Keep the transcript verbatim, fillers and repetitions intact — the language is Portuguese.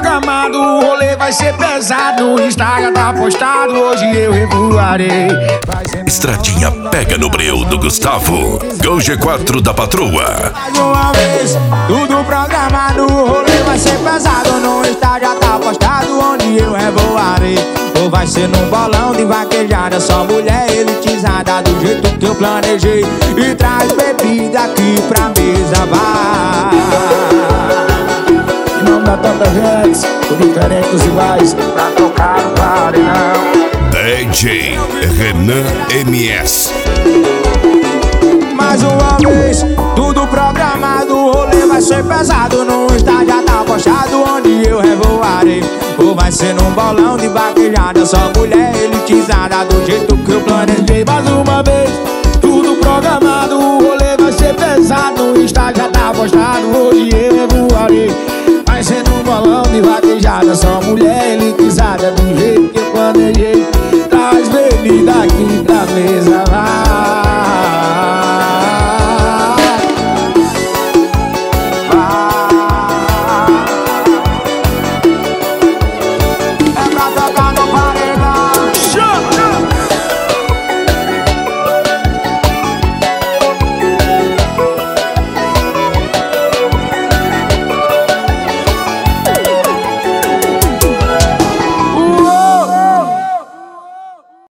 programado, o rolê vai ser pesado. No Instagram tá postado, hoje eu revoarei. Estradinha pega no breu do Gustavo. Gol G quatro da patroa. Mais uma vez, tudo programado, o rolê vai ser pesado. No Instagram tá postado, onde eu revoarei. Ou vai ser num bolão de vaquejada, só mulher elitizada, do jeito que eu planejei. E traz bebida aqui pra mesa, vai. Em nome da Tota Rex, com diferentes iguais, pra tocar no paredão. D J Renan M S. Mais uma vez, tudo programado, o rolê vai ser pesado. No Instagram tá postado, onde eu revoarei. Ou vai ser num bolão de vaquejada, só mulher elitizada, do jeito que eu planejei. Mais uma vez, tudo programado, o rolê vai ser pesado. No Instagram tá postado, hoje eu revoarei. Vai ser num bolão de vaquejada, só mulher elitizada, do jeito